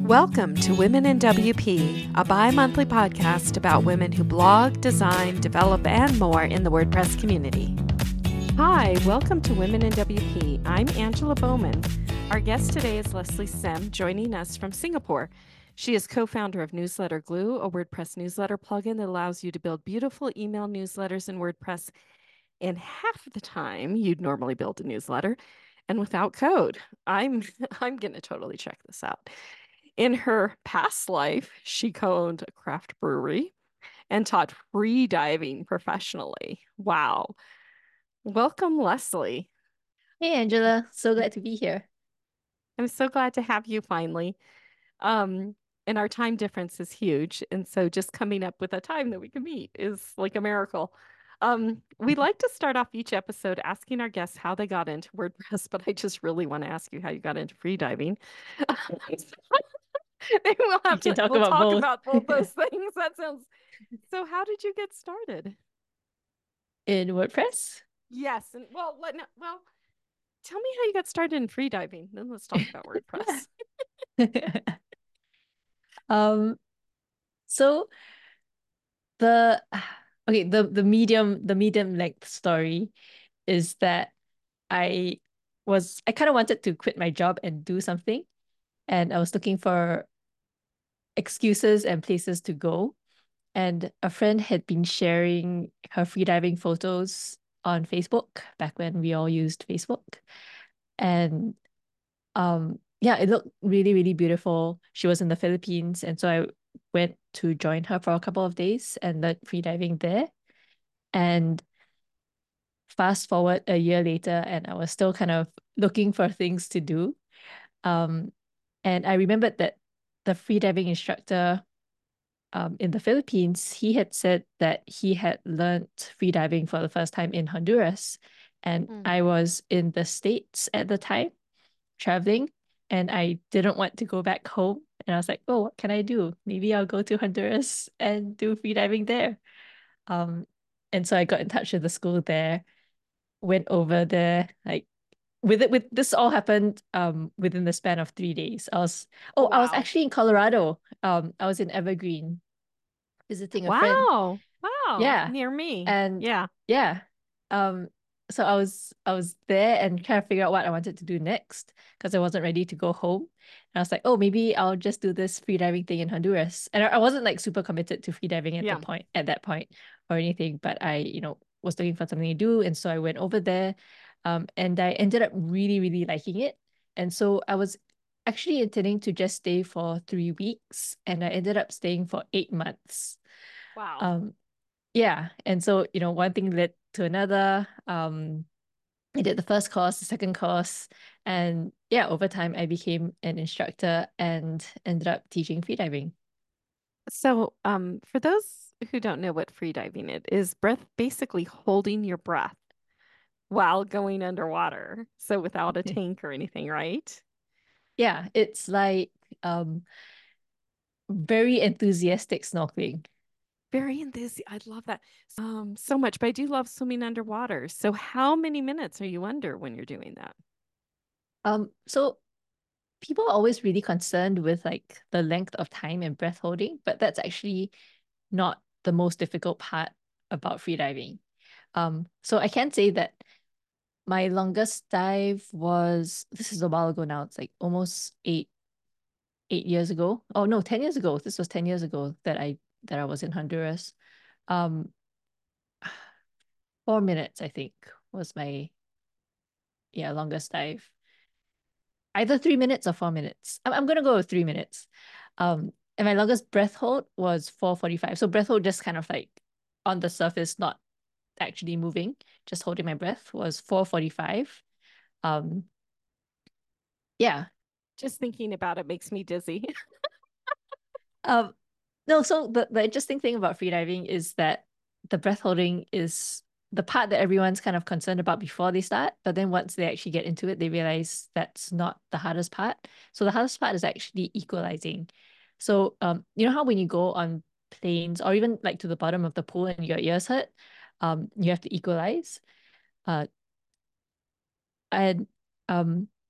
Welcome to Women in WP, a bi-monthly podcast about women who blog, design, develop, and more in the WordPress community. Hi, welcome to Women in WP. I'm Angela Bowman. Our guest today is Leslie Sem, joining us from Singapore. She is co-founder of Newsletter Glue, a WordPress newsletter plugin that allows you to build beautiful email newsletters in WordPress in half the time you'd normally build a newsletter and without code. I'm going to totally check this out. In her past life, she co-owned a craft brewery and taught free diving professionally. Wow. Welcome, Leslie. Hey Angela, so glad to be here. I'm so glad to have you finally. Um, and our time difference is huge. And so just coming up with a time that we can meet is like a miracle. We'd like to start off each episode asking our guests how they got into WordPress, but I just really want to ask you how you got into free diving. Maybe We can talk we'll about talk both. about both those things. That sounds so. How did you get started? In WordPress? Yes, and well, tell me how you got started in free diving. Then let's talk about WordPress. Um, so the okay, the medium length story is that I kind of wanted to quit my job and do something, and I was looking for excuses and places to go. And a friend had been sharing her freediving photos on Facebook back when we all used Facebook. And yeah, it looked really, really beautiful. She was in the Philippines, and so I went to join her for a couple of days and learned freediving there. And fast forward a year later, and I was still kind of looking for things to do. Um, and I remembered that the freediving instructor in the Philippines, he had said that he had learned freediving for the first time in Honduras. And Hmm. I was in the States at the time, traveling, and I didn't want to go back home. And I was like, oh, what can I do? Maybe I'll go to Honduras and do freediving there. Um, and so I got in touch with the school there, went over there, like with this all happened within the span of 3 days. I was Wow. actually in Colorado. I was in Evergreen visiting a friend. Wow. Wow. Yeah. Near me. And Yeah. yeah. Um, so I was there and trying to figure out what I wanted to do next because I wasn't ready to go home. And I was like, oh, maybe I'll just do this freediving thing in Honduras. And I wasn't like super committed to freediving Yeah. at that point or anything, but I, was looking for something to do. And so I went over there. And I ended up really, really liking it. And so I was actually intending to just stay for 3 weeks, and I ended up staying for 8 months. Wow. Um, yeah. And so, one thing led to another. I did the first course, the second course, and yeah, over time I became an instructor and ended up teaching freediving. So, for those who don't know what free diving it is, breath basically holding your breath while going underwater. So without a tank or anything, right? Yeah, it's like very enthusiastic snorkeling. Very enthusiastic. I love that so much, but I do love swimming underwater. So how many minutes are you under when you're doing that? So people are always really concerned with like the length of time and breath holding, but that's actually not the most difficult part about freediving. So I can say that my longest dive was, this is a while ago now. It's like almost 8 years ago. Oh no, 10 years ago. This was 10 years ago that I was in Honduras. Um, 4 minutes, I think, was my longest dive. Either 3 minutes or 4 minutes. I'm gonna go with 3 minutes. And my longest breath hold was 4:45. So breath hold just kind of like on the surface, not actually moving, just holding my breath was 4:45. Um, yeah. Just thinking about it makes me dizzy. Um, no, so the interesting thing about freediving is that the breath holding is the part that everyone's kind of concerned about before they start, but then once they actually get into it, they realize that's not the hardest part. So the hardest part is actually equalizing. So you know how when you go on planes or even like to the bottom of the pool and your ears hurt, you have to equalize. Uh, and um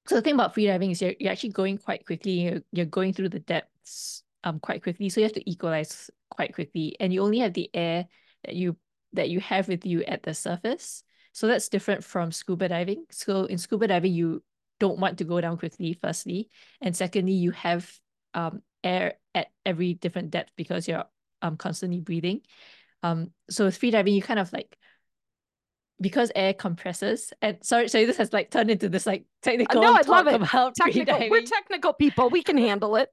So the thing about freediving is you're actually going quite quickly. You're going through the depths quite quickly. So you have to equalize quite quickly. And you only have the air that you have with you at the surface. So that's different from scuba diving. So in scuba diving, you don't want to go down quickly, firstly. And secondly, you have air at every different depth because you're constantly breathing. So with freediving, you kind of like because air compresses and sorry, this has like turned into this like No, technical I love talk it. about Technical. We're freediving. technical people. We can handle it.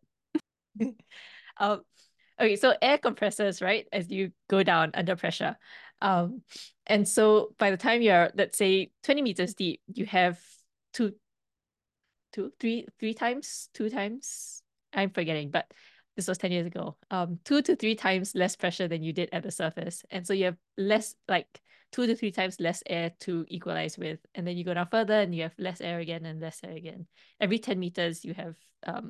um okay, so air compresses, right, as you go down under pressure. um and so by the time you're, let's say, 20 meters deep, you have two three times, two times, I'm forgetting, but this was 10 years ago, 2 to 3 times less pressure than you did at the surface. And so you have less, like 2 to 3 times less air to equalize with. And then you go down further and you have less air again and less air again. Every 10 meters, you have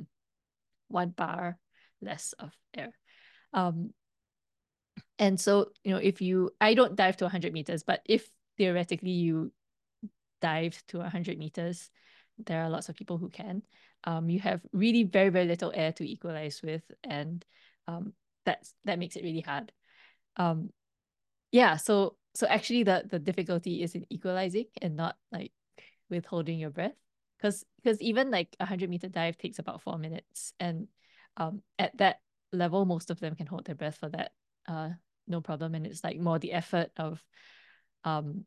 1 bar less of air. Um, and so, if I don't dive to 100 meters, but if theoretically you dive to 100 meters, there are lots of people who can. You have really very, very little air to equalize with, and that makes it really hard. Um, yeah, so actually the difficulty is in equalizing and not like with holding your breath. Because even like 100-meter dive takes about 4 minutes. And at that level, most of them can hold their breath for that. No problem. And it's like more the effort of um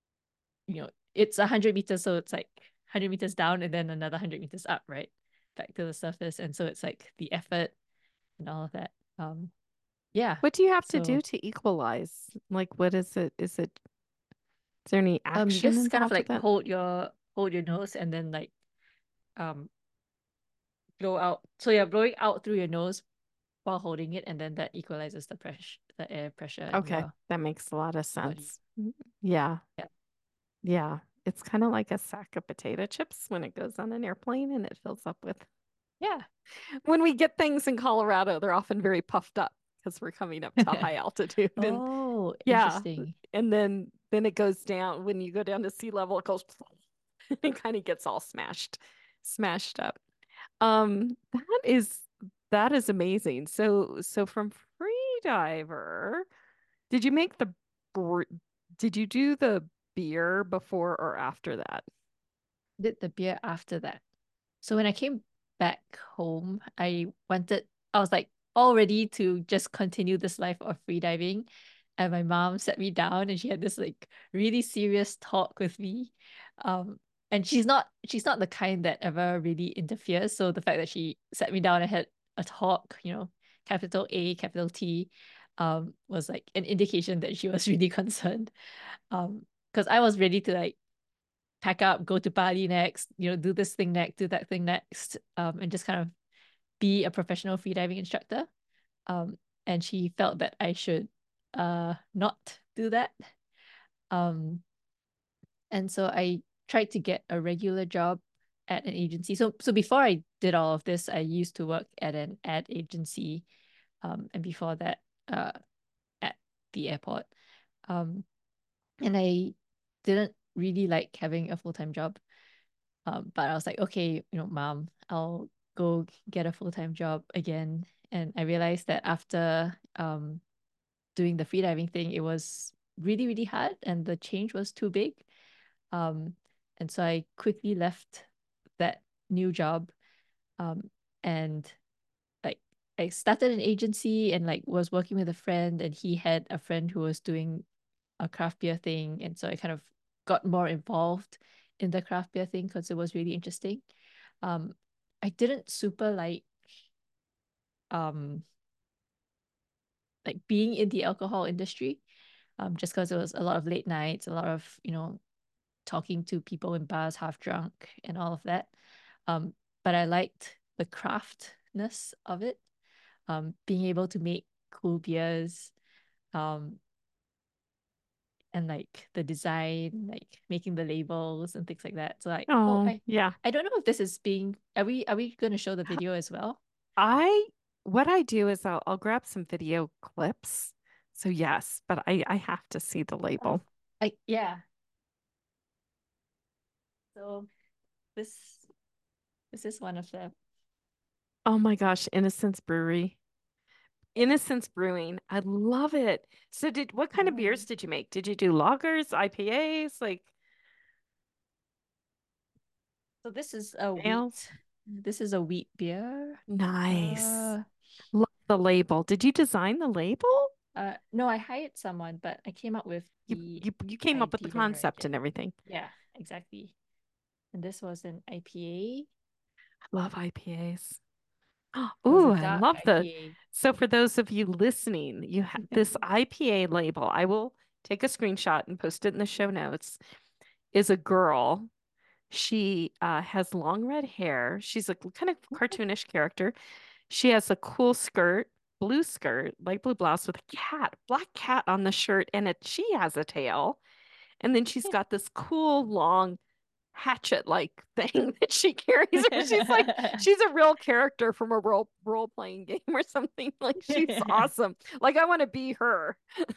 it's 100 meters, so it's like 100 meters down and then another 100 meters up, right? Back to the surface. And so it's like the effort and all of that. Yeah. What do you have to do So to equalize? Like, what is it? Is there any you action just kind of involved with like that? hold your nose and then like um blow out. So you're blowing out through your nose while holding it, and then that equalizes the air pressure in Okay, your that makes a lot of body. sense. Yeah, Yeah. yeah. It's kind of like a sack of potato chips when it goes on an airplane and it fills up with. Yeah. When we get things in Colorado, they're often very puffed up because we're coming up to high altitude. And Oh, yeah, interesting. and then it goes down when you go down to sea level, it goes it kind of gets all smashed up. That is amazing. So from Freediver, did you make the br- did you do the beer before or after that? Did the beer after that. So when I came back home, I was like all ready to just continue this life of freediving. And my mom sat me down and she had this like really serious talk with me. Um, and she's not the kind that ever really interferes. So the fact that she sat me down and had a talk, capital A, capital T, was like an indication that she was really concerned. Because I was ready to like pack up, go to Bali next, do this thing next, do that thing next, and just kind of be a professional freediving instructor. Um, and she felt that I should not do that. Um, and so I tried to get a regular job at an agency. So before I did all of this, I used to work at an ad agency, and before that, uh, at the airport. Um, and I didn't really like having a full-time job. But I was like, okay, mom, I'll go get a full-time job again. And I realized that after doing the freediving thing, it was really, really hard and the change was too big. Um, and so I quickly left that new job. Um, and like I started an agency and like was working with a friend, and he had a friend who was doing a craft beer thing. And so I kind of got more involved in the craft beer thing because it was really interesting. Um, I didn't super um like being in the alcohol industry, just because it was a lot of late nights, a lot of, talking to people in bars half drunk and all of that. Um, but I liked the craftness of it, being able to make cool beers, um, and like the design, like making the labels and things like that. So like, oh, Oh, I yeah. I don't know if this is being, are we going to show the video as well? I what I do is I'll grab some video clips. So yes, but I have to see the Oh, label. yeah. So this. This is one of them. Oh my gosh, Innocence Brewery. Innocence Brewing. I love it. So what kind of beers Oh. did you make? Did you do lagers, IPAs, like So this is a ales? wheat. This is a wheat beer. Nice. Uh, Love the label. Did you design the label? no, I hired someone, but I came up with You the you came up with the idea right concept there. and everything. Yeah, exactly. And this was an IPA. I love IPAs. It was a Ooh, I dark love the. IPA. So for those of you listening, you have this IPA label. I will take a screenshot and post it in the show notes. Is a girl. She has long red hair. She's a kind of cartoonish character. She has a cool skirt, blue skirt, light blue blouse with a cat, black cat on the shirt, and she has a tail. And then she's got this cool long hatchet-like thing that she carries. Or she's a real character from a role playing game or something. Like she's awesome. Like I want to be her.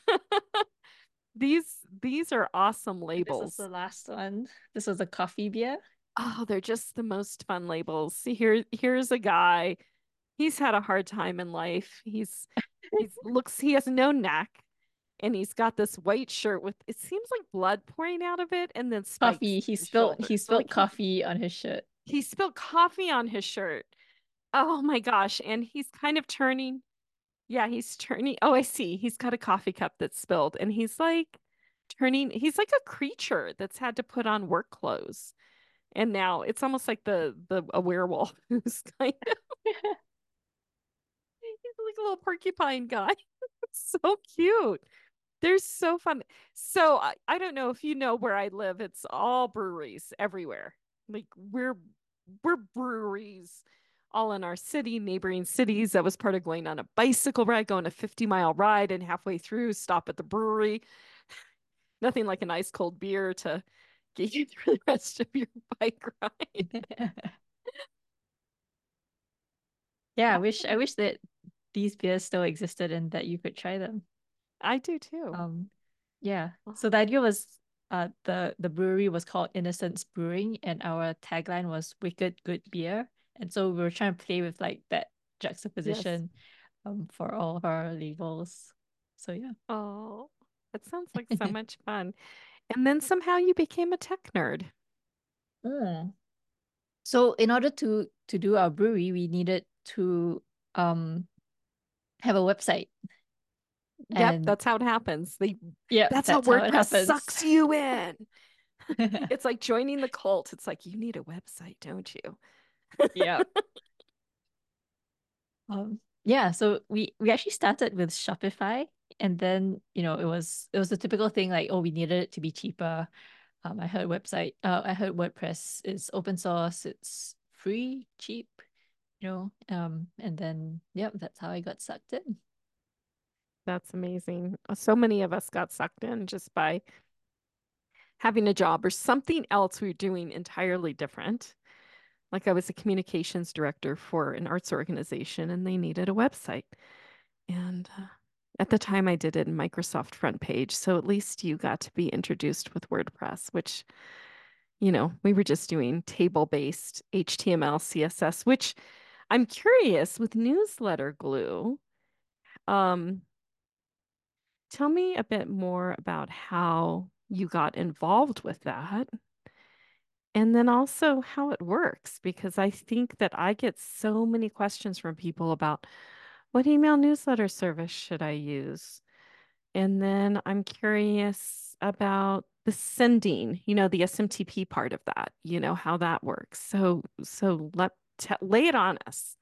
These are awesome And this is labels. the last one. This was a coffee beer. Oh, they're just the most fun labels. See, here's a guy. He's had a hard time in life. He has no neck and he's got this white shirt with it seems like blood pouring out of it and then spikes Coffee. in his shoulders. He So like spilled coffee on his shirt. he spilled coffee on his shirt. Oh my gosh. And he's kind of turning. Yeah, he's turning. Oh, I see. He's got a coffee cup that's spilled and he's like turning. He's like a creature that's had to put on work clothes. And now it's almost like the a werewolf who's kind of he's like a little porcupine guy. So cute. They're so fun. So I don't know if you know where I live. It's all breweries everywhere. Like we're breweries all in our city, neighboring cities. That was part of going on a bicycle ride, going a 50-mile ride, and halfway through, stop at the brewery. Nothing like an ice cold beer to get you through the rest of your bike ride. Yeah, I wish that these beers still existed and that you could try them. I do too. Um, yeah. So the idea was the brewery was called Innocence Brewing and our tagline was Wicked Good Beer. And so we were trying to play with like that Yes. juxtaposition for all of our labels. So yeah. Oh, that sounds like so much fun. And then somehow you became a tech nerd. Mm. So in order to do our brewery, we needed to um have a website. Yep, And that's how it happens. yeah, That's how that's how it WordPress happens. sucks you in. It's like joining the cult. It's like you need a website, don't you? Yeah. Yeah, so we actually started with Shopify and then, it was a typical thing like, oh, we needed it to be cheaper. I heard WordPress is open source, it's free, cheap, and then yeah, that's how I got sucked in. That's amazing. So many of us got sucked in just by having a job or something else we were doing entirely different. Like I was a communications director for an arts organization and they needed a website. And at the time I did it in Microsoft front page. So at least you got to be introduced with WordPress, which, we were just doing table-based HTML, CSS, which I'm curious with newsletter glue. Um, Tell me a bit more about how you got involved with that. And then also how it works, because I think that I get so many questions from people about what email newsletter service should I use? And then I'm curious about the sending, the SMTP part of that, how that works. So lay it on us.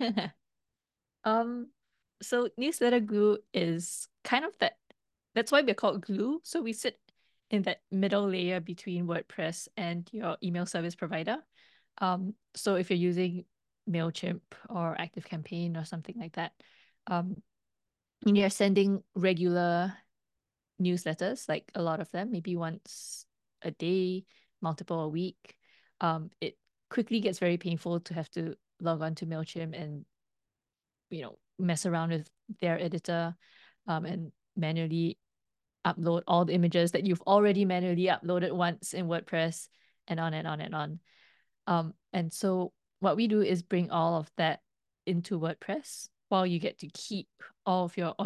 Um, so newsletter glue is kind of that's why we're called glue. So we sit in that middle layer between WordPress and your email service provider. So if you're using MailChimp or ActiveCampaign or something like that, um, and you're sending regular newsletters, like a lot of them, maybe once a day, multiple a week, it quickly gets very painful to have to log on to MailChimp and mess around with their editor and manually upload all the images that you've already manually uploaded once in WordPress and on and on and on. And so what we do is bring all of that into WordPress while you get to keep all of your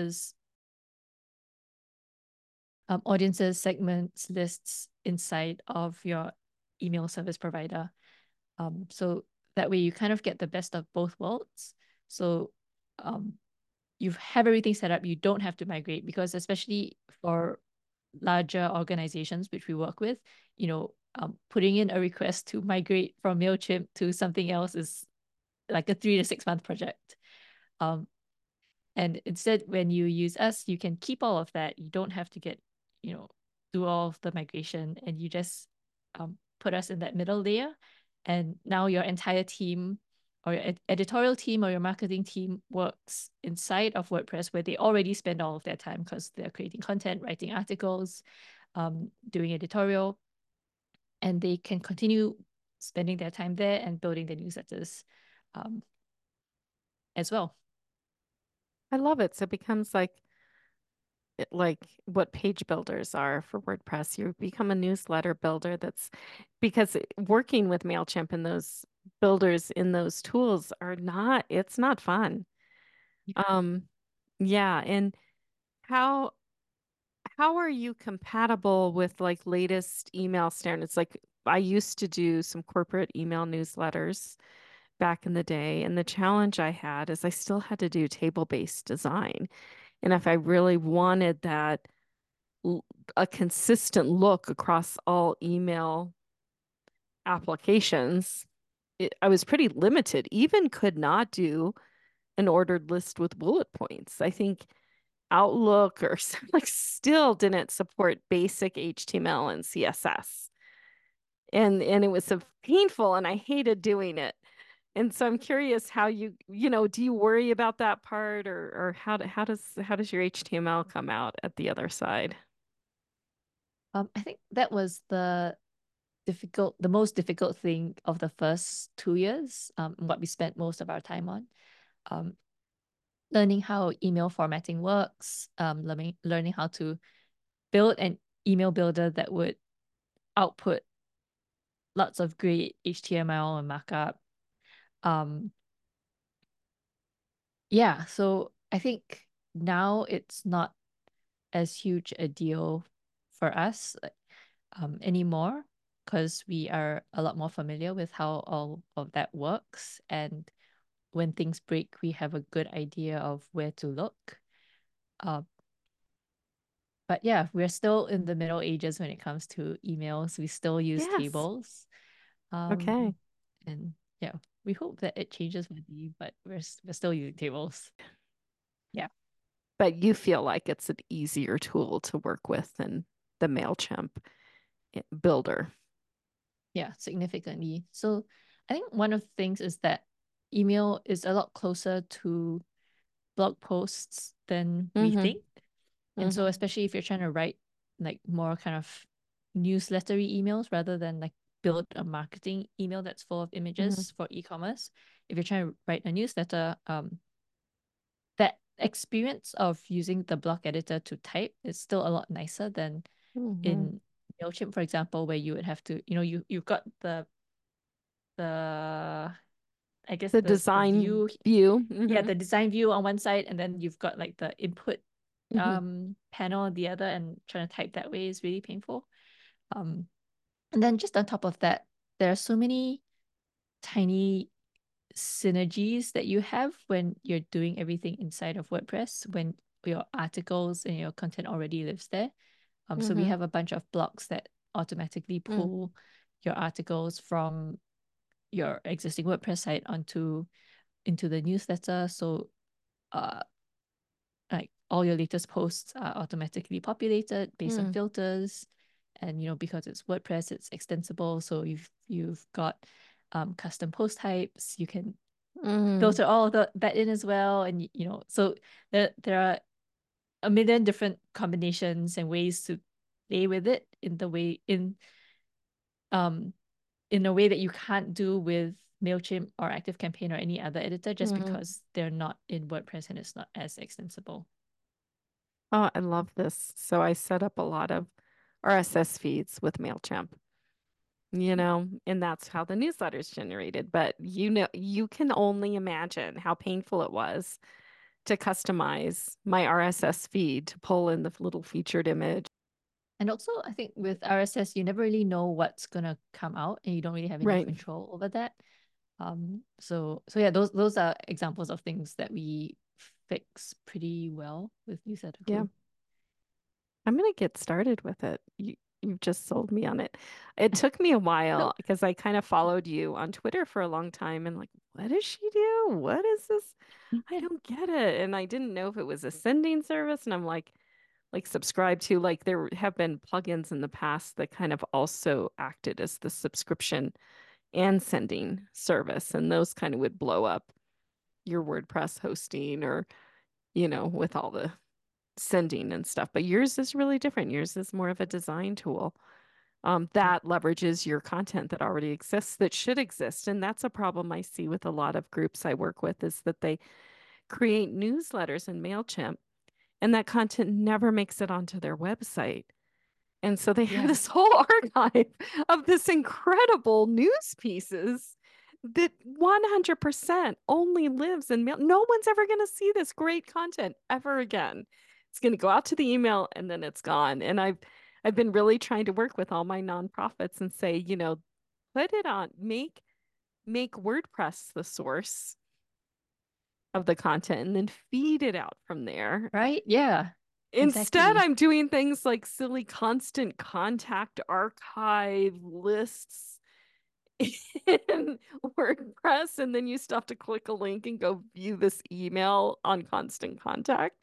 audiences, segments, lists inside of your email service provider. So that way you kind of get the best of both worlds. So um, you have everything set up. You don't have to migrate because especially for larger organizations which we work with, putting in a request to migrate from MailChimp to something else is like a 3 to 6 month project. Um, and instead, when you use us, you can keep all of that. You don't have to you know, do all of the migration, and you just put us in that middle layer. And now your entire team or your editorial team or your marketing team works inside of WordPress where they already spend all of their time because they're creating content, writing articles, doing editorial, and they can continue spending their time there and building their newsletters um, as well. I love it. So it becomes like what page builders are for WordPress. You become a newsletter builder that's because working with MailChimp and those builders in those tools it's not fun. Um, yeah, and how how are you compatible with like latest email standards? Like I used to do some corporate email newsletters back in the day, and the challenge I had is I still had to do table-based design. And if I really wanted a consistent look across all email applications, I was pretty limited. Even could not do an ordered list with bullet points. I think Outlook or like still didn't support basic HTML and CSS. And it was so painful and I hated doing it. And so I'm curious how do you worry about that part or how does your HTML come out at the other side? I think that was the most difficult thing of the first 2 years, what we spent most of our time on. Um, Learning how email formatting works, learning how to build an email builder that would output lots of great HTML and markup. Um, yeah, so I think now it's not as huge a deal for us anymore because we are a lot more familiar with how all of that works. And when things break, we have a good idea of where to look. Uh, but yeah, we're still in the Middle Ages when it comes to emails. We still use Yes. tables. Um, Okay. and yeah, we hope that it changes maybe, but we're still using tables. Yeah. But you feel like it's an easier tool to work with than the MailChimp builder. Yeah, significantly. So I think one of the things is that email is a lot closer to blog posts than we Mm-hmm. think. And so Mm-hmm. especially if you're trying to write like more kind of newslettery emails rather than like build a marketing email that's full of Mm-hmm. images for e-commerce, if you're trying to write a newsletter, that experience of using the block editor to type is still a lot nicer than Mm-hmm. in MailChimp, for example, where you would have to, you've got the I guess The the design view, view. yeah, Mm-hmm. the design view on one side, and then you've got like the input Mm-hmm. panel on the other, and trying to type that way is really painful. Um, and then just on top of that, there are so many tiny synergies that you have when you're doing everything inside of WordPress, when your articles and your content already lives there. So we Mm-hmm. have a bunch of blocks that automatically Mm-hmm. pull your articles from your existing WordPress site onto into the newsletter. So uh like all your latest posts are automatically populated based on Mm-hmm. filters. And because it's WordPress, it's extensible. So you've got custom post types. You can Mm-hmm. filter all of that in as well. And so there are a million different combinations and ways to play with it um in a way that you can't do with MailChimp or ActiveCampaign or any other editor just Mm-hmm. because they're not in WordPress and it's not as extensible. Oh, I love this. So I set up a lot of RSS feeds with MailChimp. and that's how the newsletter's generated. But you can only imagine how painful it was to customize my RSS feed to pull in the little featured image. And also, I think with RSS, you never really know what's gonna come out, and you don't really have any Right. control over that. So yeah, those are examples of things that we fix pretty well with Newsletter Yeah. Glue. I'm gonna get started with it. You've just sold me on it. It took me a while So because I kind of followed you on Twitter for a long time and like, what does she do? What is this? I don't get it. And I didn't know if it was a sending service. And I'm like subscribe to like there have been plugins in the past that kind of also acted as the subscription and sending service. And those kind of would blow up your WordPress hosting or, with all the sending and stuff. But yours is really different. Yours is more of a design tool yeah, that leverages your content that already exists, that should exist. And that's a problem I see with a lot of groups I work with is that they create newsletters in MailChimp and that content never makes it onto their website. And so they have yeah, this whole archive of this incredible news pieces that 100% only lives in mail. No one's ever going to see this great content ever again. It's going to go out to the email and then it's gone. And I've been really trying to work with all my nonprofits and say, put it on, make WordPress the source of the content and then feed it out from there. right? Yeah, Instead, exactly. I'm doing things like silly constant contact archive lists in WordPress, and then you still have to click a link and go view this email on constant contact.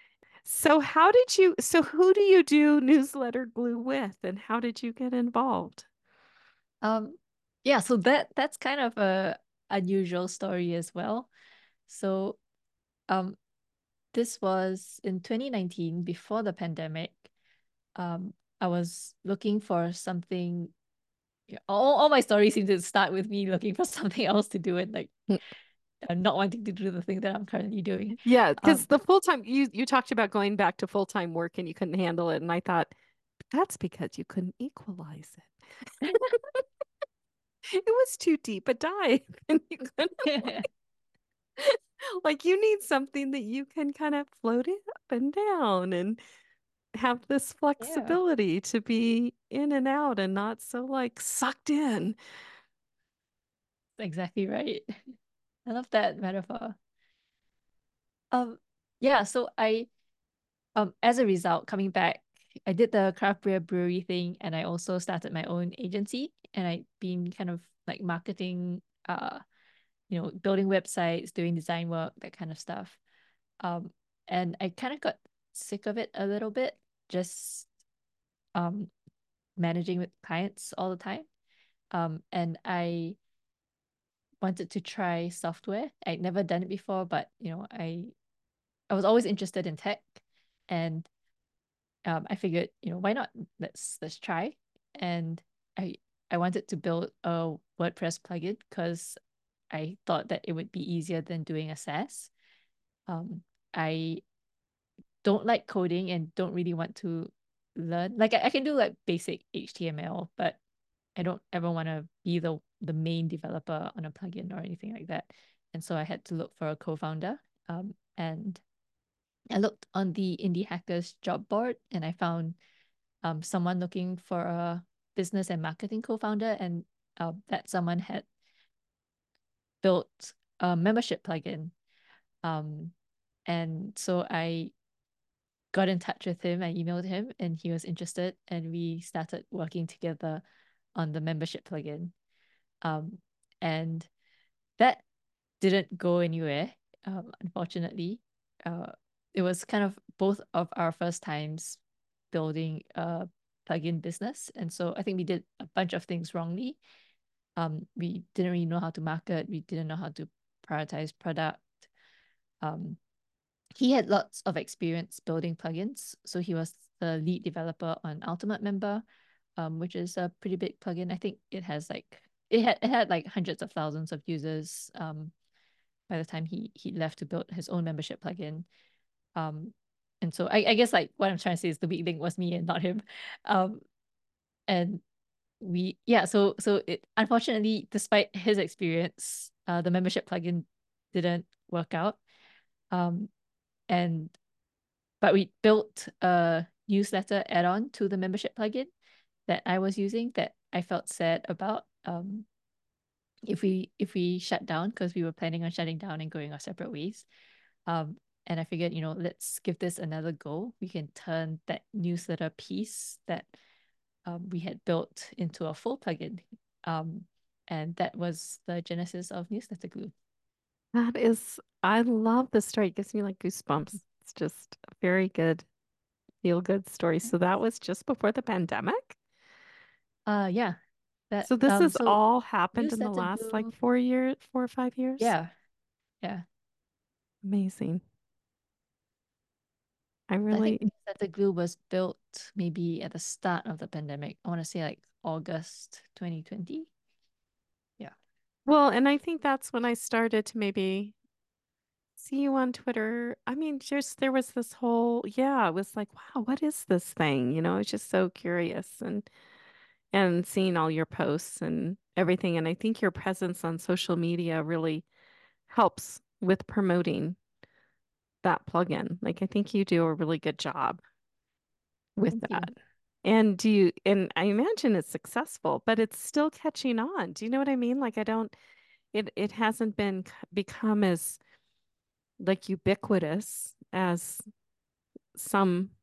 So who do you do newsletter glue with, and how did you get involved? Um, yeah, so that's kind of a unusual story as well. So, um, this was in 2019 before the pandemic. I was looking for something. Yeah, all my stories seem to start with me looking for something else to do and like not wanting to do the thing that I'm currently doing. Yeah, because Um, the full-time you talked about going back to full-time work and you couldn't handle it, and I thought that's because you couldn't equalize it. It was too deep a dive, and you couldn't like you need something that you can kind of float it up and down and have this yeah, flexibility to be in and out and not so like sucked in. exactly right. I love that metaphor. Um, yeah, so I as a result, coming back, I did the craft beer brewery thing and I also started my own agency and I've been kind of like marketing, building websites, doing design work, that kind of stuff. Um, and I kind of got sick of it a little bit, just um managing with clients all the time. And I wanted to try software. I'd never done it before, but I was always interested in tech, and I figured, why not? Let's try. And I I wanted to build a WordPress plugin because I thought that it would be easier than doing a SaaS. Um, I don't like coding and don't really want to learn. Like I can do like basic HTML, but I don't ever want to be the main developer on a plugin or anything like that. And so I had to look for a co-founder. And I looked on the Indie Hackers job board and I found someone looking for a business and marketing co-founder, and that someone had built a membership plugin. Um, and so I got in touch with him. I emailed him, and he was interested, and we started working together on the membership plugin. Um, and that didn't go anywhere, unfortunately. Uh, it was kind of both of our first times building a plugin business. And so I think we did a bunch of things wrongly. We didn't really know how to market, we didn't know how to prioritize product. Um, he had lots of experience building plugins. So he was the lead developer on Ultimate Member, which is a pretty big plugin. I think it had like hundreds of thousands of users by the time he left to build his own membership plugin. Um, and so I guess like what I'm trying to say is the weak link was me and not him. Um, and so it unfortunately, despite his experience, the membership plugin didn't work out. Um, and but we built a newsletter add-on to the membership plugin that I was using that I felt sad about. If we shut down because we were planning on shutting down and going our separate ways. Um, and I figured, let's give this another go. We can turn that newsletter piece that we had built into a full plugin. Um, and that was the genesis of Newsletter Glue. That is, I love the story. It gives me like goosebumps. It's just a very good, feel good story. So that was just before the pandemic. Yeah, that So this has so all happened in the Newsletter last like Glue, 4 years, 4 or 5 years. yeah, yeah. Amazing. I I think really, Newsletter Glue was built maybe at the start of the pandemic. I want to say like August 2020. Yeah. well, and I think that's when I started to maybe see you on Twitter. I mean, just there was this whole, yeah, it was like, wow, what is this thing? I was just so curious and seeing all your posts and everything. And I think your presence on social media really helps with promoting that plugin. Like I think you do a really good job with Thank you. that. And I imagine it's successful, but it's still catching on. Do you know what I mean? Like I don't, it hasn't become as like ubiquitous as some,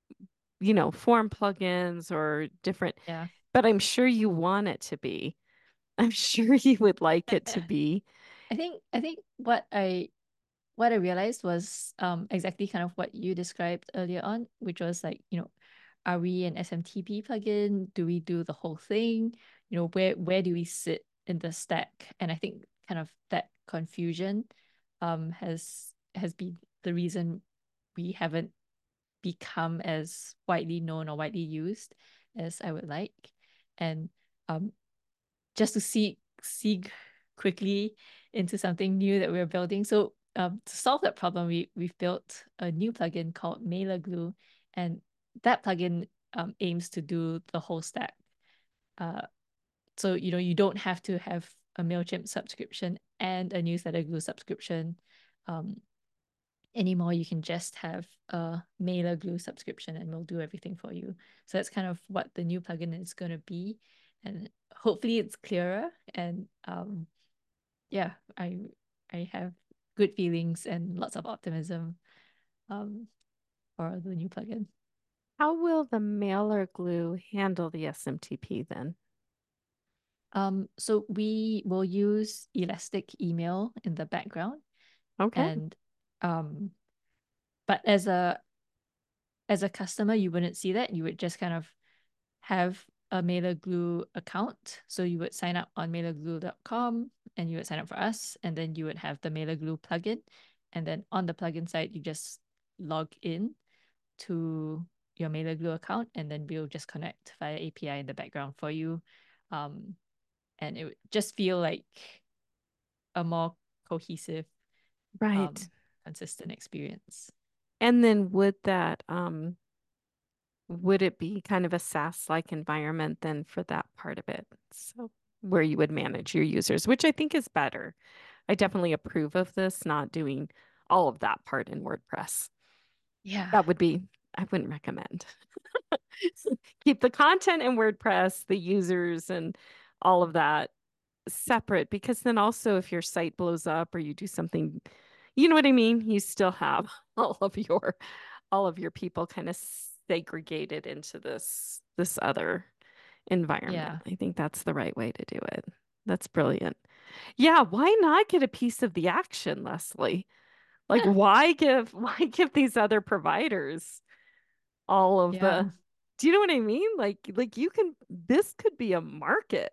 form plugins or different, Yeah. but I'm sure you want it to be. I'm sure you would like it to be. I think what I realized was exactly kind of what you described earlier on, which was like, are we an SMTP plugin? Do we do the whole thing? Where do we sit in the stack? And I think kind of that confusion has been the reason we haven't become as widely known or widely used as I would like. And um just to see quickly into something new that we're building. So to solve that problem, we've built a new plugin called Mailer Glue, and that plugin aims to do the whole stack. Uh, so you don't have to have a Mailchimp subscription and a Newsletter Glue subscription. Um, anymore. You can just have a Mailer Glue subscription and we'll do everything for you. So that's kind of what the new plugin is going to be. And hopefully it's clearer. And yeah, I have good feelings and lots of optimism um, for the new plugin. How will the mailer glue handle the SMTP then? So we will use Elastic Email in the background, Okay. and um, but as a customer, you wouldn't see that. You would just kind of have a Mailer Glue account. So you would sign up on mailerglue.com and you would sign up for us. And then you would have the Mailer Glue plugin. And then on the plugin side, you just log in to your Mailer Glue account and then we'll just connect via API in the background for you. Um, and it would just feel like a more cohesive, Right. um, consistent experience. And then would it be kind of a SaaS-like environment then for that part of it? So where you would manage your users, which I think is better. I definitely approve of this, not doing all of that part in WordPress. Yeah. That would be, I wouldn't recommend. Keep the content in WordPress, the users and all of that separate because then also if your site blows up or you do something, you know what I mean? You still have all of your people kind of segregated into this other environment. Yeah. I think that's the right way to do it. That's brilliant. Yeah, why not get a piece of the action, Leslie? Like why give these other providers all of Yeah. the do you know what I mean? Like this could be a market.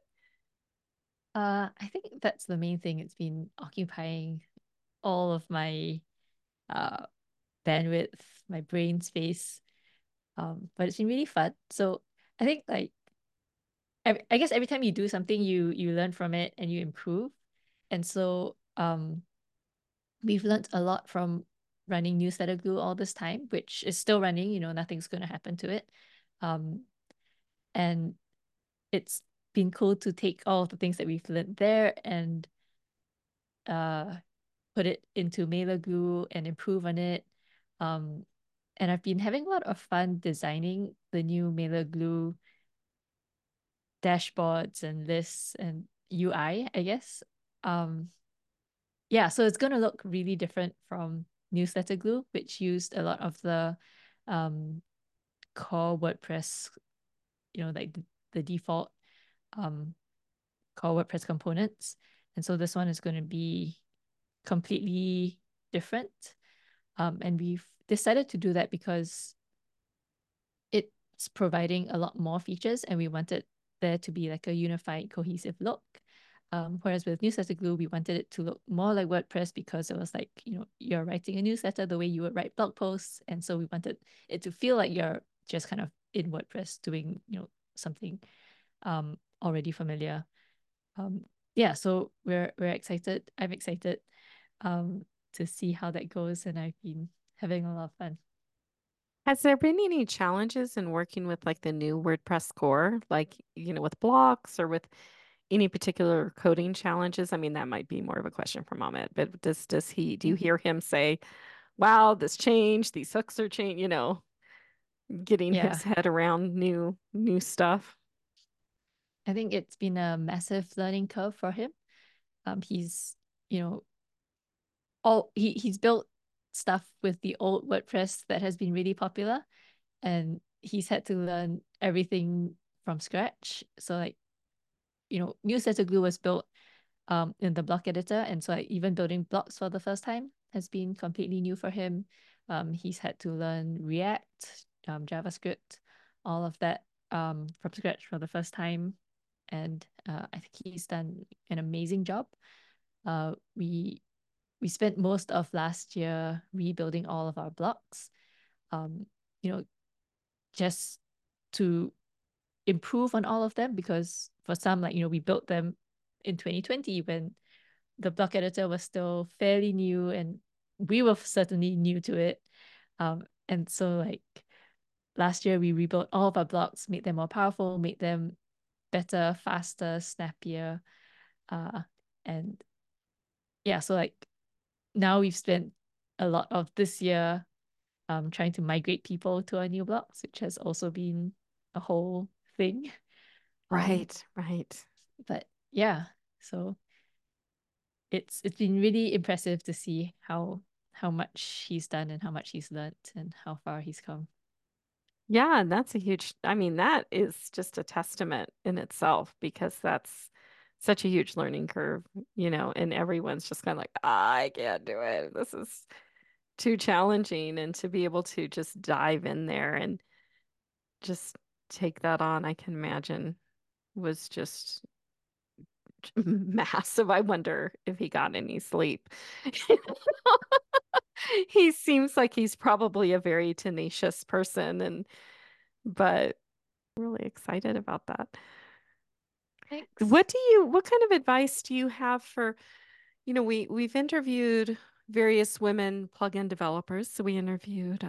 I think that's the main thing. It's been occupying all of my uh bandwidth, my brain space. But it's been really fun. So I think like I guess every time you do something, you learn from it and you improve. And so we've learned a lot from running Newsletter Glue all this time, which is still running, nothing's gonna happen to it. Um, and it's been cool to take all of the things that we've learned there and uh put it into Mailer Glue and improve on it. Um, and I've been having a lot of fun designing the new Mailer Glue dashboards and lists and UI, I guess. Um, yeah, so it's going to look really different from Newsletter Glue, which used a lot of the um, core WordPress, like the default um, core WordPress components. And so this one is going to be completely different. And we've decided to do that because it's providing a lot more features and we wanted there to be like a unified, cohesive look. Whereas with Newsletter Glue, we wanted it to look more like WordPress because it was like, you're writing a newsletter the way you would write blog posts. And so we wanted it to feel like you're just kind of in WordPress doing, something already familiar. Yeah, so we're excited. I'm excited to see how that goes, and I've been having a lot of fun. Has there been any challenges in working with like the new WordPress core, like, with blocks or with any particular coding challenges? I mean, that might be more of a question for Moment, but do you Mm. hear him say, wow, this changed, these hooks are changed, getting his Yeah, head around new stuff? I think it's been a massive learning curve for him. He's, you know, he's built stuff with the old WordPress that has been really popular, and he's had to learn everything from scratch. So like, Newsletter Glue was built in the block editor. And so like, even building blocks for the first time has been completely new for him. He's had to learn React, JavaScript, all of that from scratch for the first time. And I think he's done an amazing job. We spent most of last year rebuilding all of our blocks, um, you know, just to improve on all of them because for some, like, we built them in 2020 when the block editor was still fairly new and we were certainly new to it. And so like last year we rebuilt all of our blocks, made them more powerful, made them better, faster, snappier. Uh, and yeah, so like now we've spent a lot of this year trying to migrate people to our new blocks, which has also been a whole thing. Um, Right, right. but yeah, so it's been really impressive to see how much he's done and how much he's learned and how far he's come. Yeah, and that's a huge, I mean, that is just a testament in itself because that's such a huge learning curve, and everyone's just kind of like, I can't do it. This is too challenging. And to be able to just dive in there and just take that on, I can imagine was just massive. I wonder if he got any sleep. He seems like he's probably a very tenacious person but really excited about that. Thanks. What kind of advice do you have for, we've interviewed various women plugin developers. So we interviewed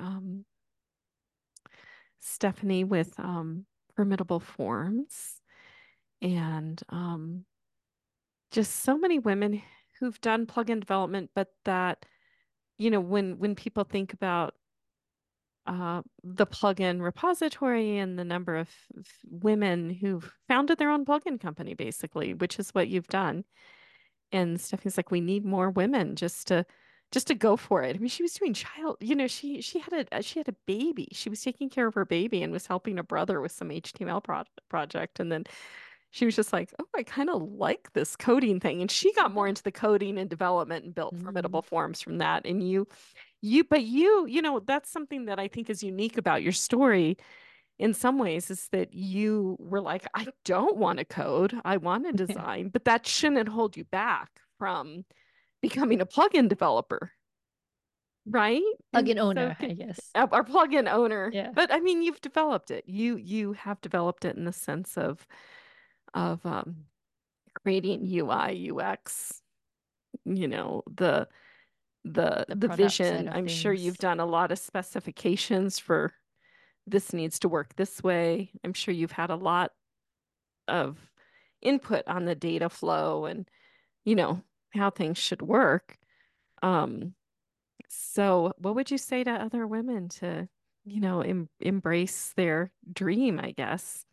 Stephanie with Formidable Forms and just so many women who've done plugin development, but that, when people think about the plugin repository and the number of women who've founded their own plugin company, basically, which is what you've done. And Stephanie's like, we need more women just to go for it. I mean, she was doing she had a baby. She was taking care of her baby and was helping a brother with some HTML project. And then she was just like, oh, I kind of like this coding thing. And she got more into the coding and development and built Formidable Mm. Forms from that. And but that's something that I think is unique about your story in some ways is that you were like, I don't want to code, I want to design, but that shouldn't hold you back from becoming a plugin developer, right? And Plugin so owner, I guess. our plugin owner. Yeah, But I mean, you've developed it. You have developed it in the sense of creating UI, UX, the the the the product side vision. of I'm sure you've things. done a lot of specifications for this needs to work this way. I'm sure you've had a lot of input on the data flow and, you know, how things should work. Um, so what would you say to other women to, embrace their dream, I guess?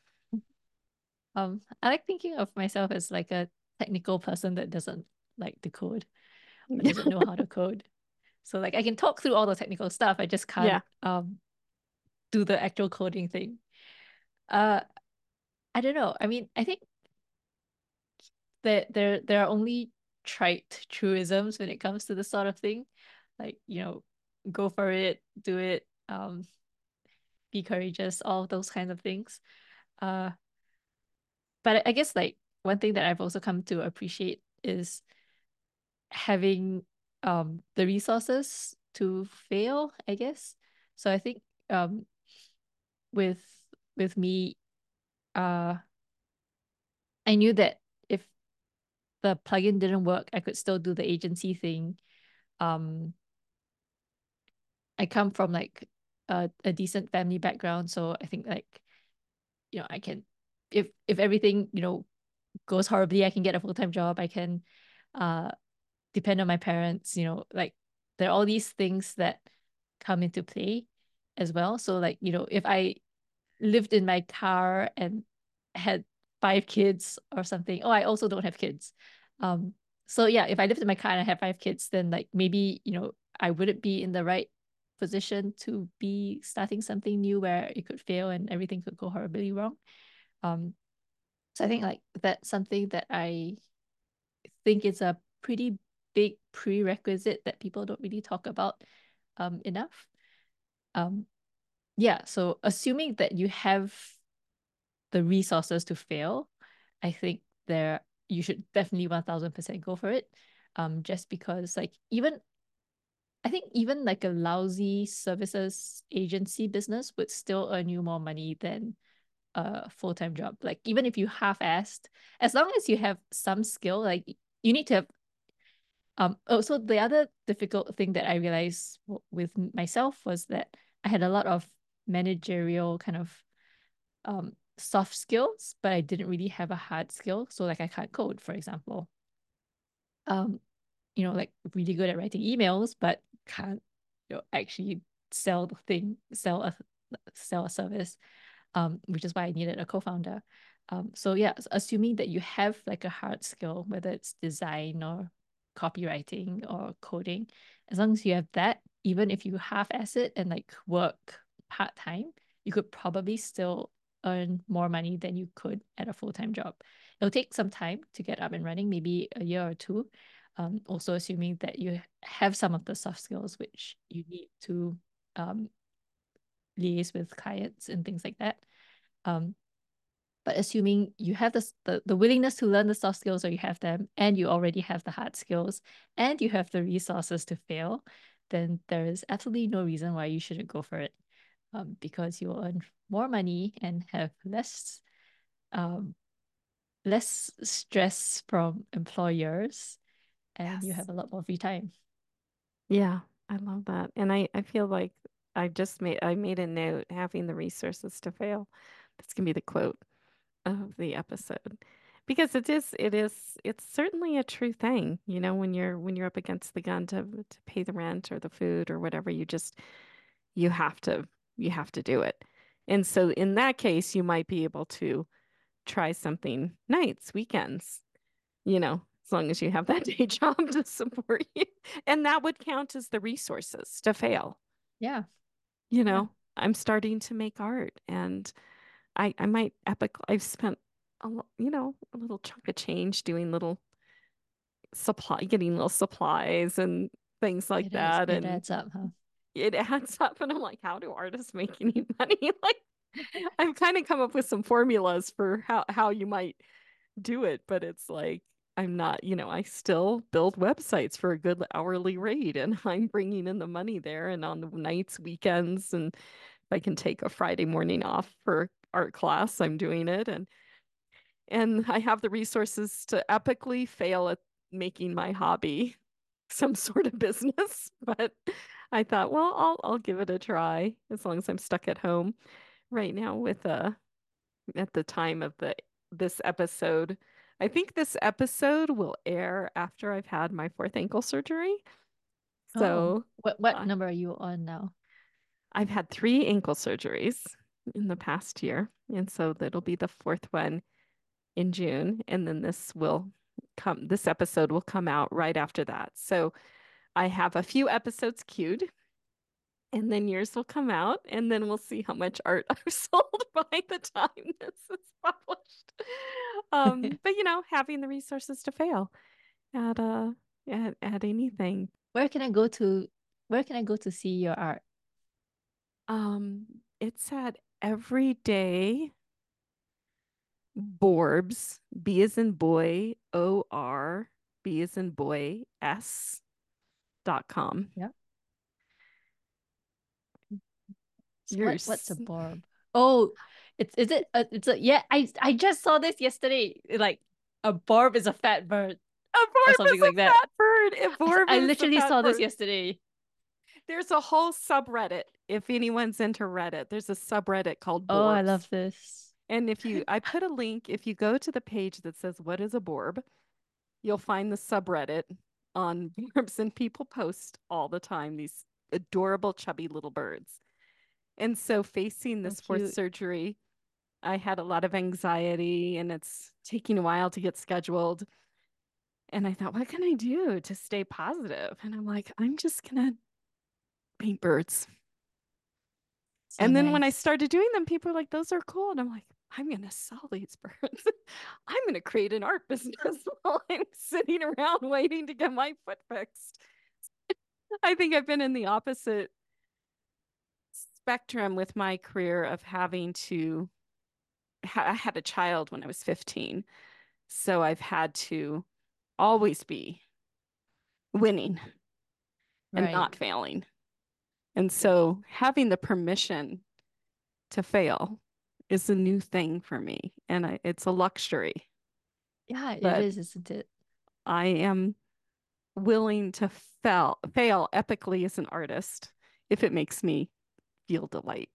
I like thinking of myself as like a technical person that doesn't like to code or Yeah. doesn't know how to code. So like I can talk through all the technical stuff. I just can't Yeah. do the actual coding thing. Uh I don't know. I mean, I think that there are only trite truisms when it comes to this sort of thing. Like, go for it, do it, be courageous, all of those kinds of things. Uh but I guess like one thing that I've also come to appreciate is having the resources to fail, I guess. So I think with with me, uh I knew that if the plugin didn't work, I could still do the agency thing. Um I come from like a decent family background, so I think like, I can, if everything, goes horribly, I can get a full-time job. I can uh depend on my parents, like there are all these things that come into play as well. So like, if I lived in my car and had five kids or something. Oh, I also don't have kids. Um, so yeah, if I lived in my car and I had five kids, then like maybe, I wouldn't be in the right position to be starting something new where it could fail and everything could go horribly wrong. Um, so I think like that's something that I think is a pretty big prerequisite that people don't really talk about enough. Um, yeah, so assuming that you have the resources to fail, I think there you should definitely 1000% go for it. Just because like even I think even like a lousy services agency business would still earn you more money than a full-time job. Like even if you half-assed, as long as you have some skill, like you need to have so the other difficult thing that I realized with myself was that I had a lot of managerial kind of soft skills, but I didn't really have a hard skill. So like I can't code, for example. Um, like really good at writing emails, but can't, actually sell the thing, sell a service. Which is why I needed a co-founder. So yeah, assuming that you have like a hard skill, whether it's design or copywriting or coding, as long as you have that, even if you half-ass it and like work part-time, you could probably still earn more money than you could at a full-time job. It'll take some time to get up and running, maybe a year or two. Also assuming that you have some of the soft skills which you need to um, liaise with clients and things like that. Um, but assuming you have the willingness to learn the soft skills or you have them and you already have the hard skills and you have the resources to fail, then there is absolutely no reason why you shouldn't go for it. Because you will earn more money and have um, less stress from employers and you Yes. have a lot more free time. Yeah, I love that. And I feel like I made a note having the resources to fail. That's gonna be the quote of the episode. Because it's certainly a true thing, when you're up against the gun to pay the rent or the food or whatever, you have to you have to do it. And so in that case, you might be able to try something nights, weekends, as long as you have that day job to support you. And that would count as the resources to fail. Yeah, You yeah, know, I'm starting to make art and I might I've spent a little chunk of change doing getting little supplies and things like it is. that. It And adds up, huh? it adds up. And I'm like, how do artists make any money? Like, I've kind of come up with some formulas for how you might do it, but it's like I'm not, I still build websites for a good hourly rate and I'm bringing in the money there and on the nights, weekends, and if I can take a Friday morning off for art class, I'm doing it and I have the resources to epically fail at making my hobby some sort of business, but I thought, well, I'll give it a try as long as I'm stuck at home right now with at the time of the this episode. I think this episode will air after I've had my fourth ankle surgery. Oh, So what uh, number are you on now? I've had three ankle surgeries in the past year. And so that'll be the fourth one in June. And then this episode will come out right after that. So I have a few episodes queued, and then yours will come out, and then we'll see how much art I've sold by the time this is published. But having the resources to fail at at anything. Where can I go to where can I go to see your art? It's at Everyday Borbs, B as in boy, OR, B as in boy, S.com. Yeah. So what's a Yours. borb? Oh, it's a yeah, I just saw this yesterday. Like a borb is a fat bird A or Borb something is a like that. fat bird. A Borb I is a literally fat saw this bird. yesterday. There's a whole subreddit. If anyone's into Reddit, there's a subreddit called Oh, I Borbs. love this. And I put a link, if you go to the page that says, "What is a Borb?" you'll find the subreddit on Borbs, and people post all the time these adorable, chubby little birds. And so, facing So this fourth cute. surgery, I had a lot of anxiety, and it's taking a while to get scheduled. And I thought, what can I do to stay positive? And I'm like, I'm just gonna paint birds. So And then when I nice. started doing them, people were like, those are cool. And I'm like, I'm gonna sell these birds. I'm gonna create an art business while I'm sitting around waiting to get my foot fixed. I think I've been in the opposite spectrum with my career of having to I had a child when I was 15. So I've had to always be winning and Right. not failing. And so having the permission to fail is a new thing for me. And it's a luxury, Yeah, it but is, isn't it? I am willing to fail epically as an artist if it makes me feel delight.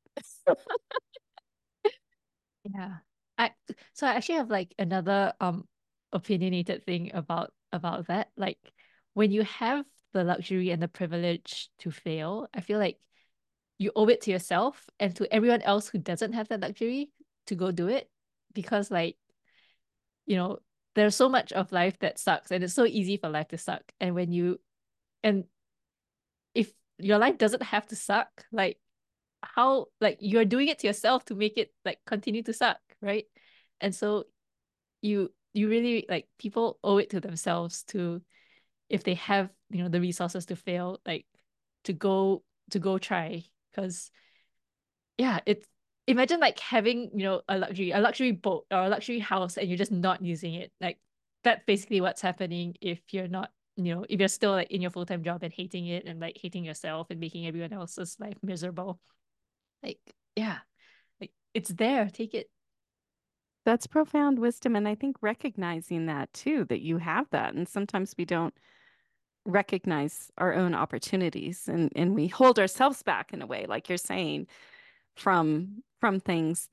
Yeah. I so I actually have like another opinionated thing about that. Like when you have the luxury and the privilege to fail, I feel like you owe it to yourself and to everyone else who doesn't have that luxury to go do it. Because like, you know, there's so much of life that sucks and it's so easy for life to suck. And if your life doesn't have to suck, like how like you're doing it to yourself to make it like continue to suck, right? And so you really like people owe it to themselves to if they have, the resources to fail, like to go try. Because yeah, it's imagine like having, a luxury boat or a luxury house and you're just not using it. Like that's basically what's happening if you're not, if you're still like in your full-time job and hating it and like hating yourself and making everyone else's life miserable. Like, yeah, like it's there. Take it. That's profound wisdom. And I think recognizing that too, that you have that. And sometimes we don't recognize our own opportunities and we hold ourselves back in a way, like you're saying, from things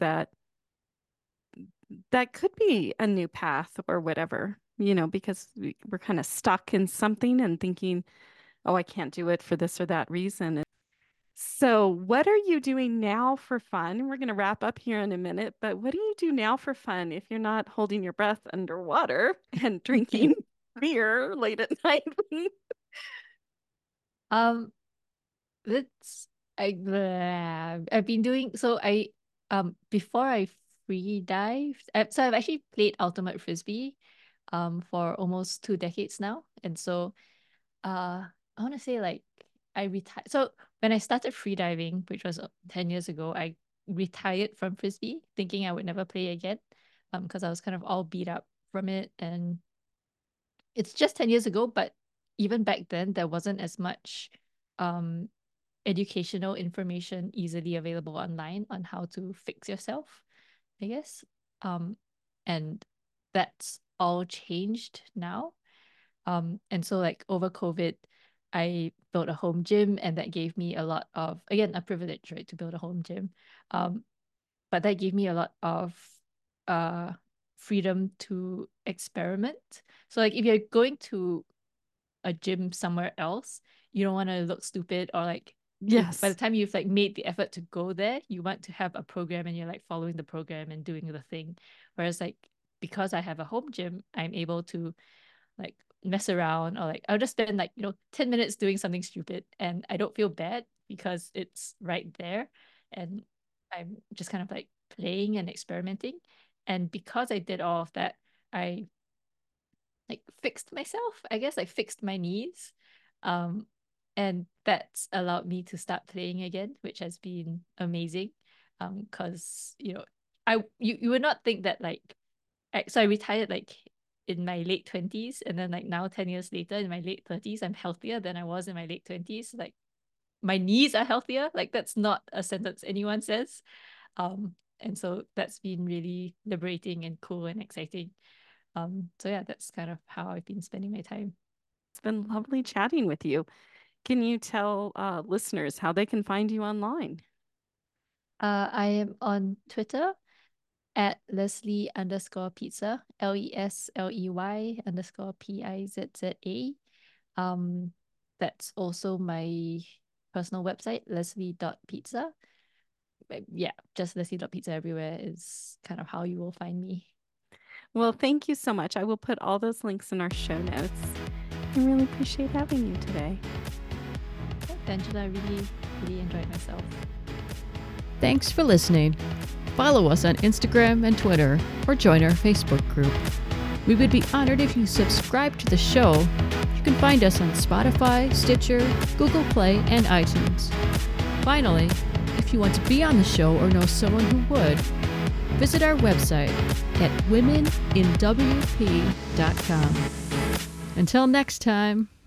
that could be a new path or whatever, because we're kind of stuck in something and thinking, oh, I can't do it for this or that reason. So, what are you doing now for fun? We're going to wrap up here in a minute, but what do you do now for fun if you're not holding your breath underwater and drinking beer late at night? Um, that's I've been doing so before I free dived. So I've actually played Ultimate Frisbee for almost 2 decades now. And so I want to say like I retired. So when I started free diving, which was 10 years ago, I retired from Frisbee thinking I would never play again because I was kind of all beat up from it. And it's just 10 years ago, but even back then there wasn't as much um educational information easily available online on how to fix yourself, I guess. And that's all changed now. And so like over COVID, I built a home gym and that gave me a lot of, again, a privilege, right, to build a home gym. But that gave me a lot of uh freedom to experiment. So like if you're going to a gym somewhere else, you don't want to look stupid, or like by the time you've like made the effort to go there, you want to have a program and you're like following the program and doing the thing. Whereas like because I have a home gym, I'm able to like mess around, or like I'll just spend like 10 minutes doing something stupid and I don't feel bad because it's right there, and I'm just kind of like playing and experimenting. And because I did all of that, I like fixed myself, I guess. I fixed my knees. And that's allowed me to start playing again, which has been amazing. Because you would not think that like so I retired like in my late 20s, and then like now 10 years later in my late 30s, I'm healthier than I was in my late 20s. Like my knees are healthier. Like that's not a sentence anyone says. And so that's been really liberating and cool and exciting. So yeah, that's kind of how I've been spending my time. It's been lovely chatting with you. Can you tell listeners how they can find you online? I am on Twitter at Lesley_pizza, LESLEY_PIZZA. That's also my personal website, leslie.pizza. Yeah, just leslie.pizza everywhere is kind of how you will find me. Well, thank you so much. I will put all those links in our show notes. I really appreciate having you today. Angela, I really, really enjoyed myself. Thanks for listening. Follow us on Instagram and Twitter, or join our Facebook group. We would be honored if you subscribe to the show. You can find us on Spotify, Stitcher, Google Play, and iTunes. Finally, if you want to be on the show or know someone who would, visit our website at womeninwp.com. Until next time.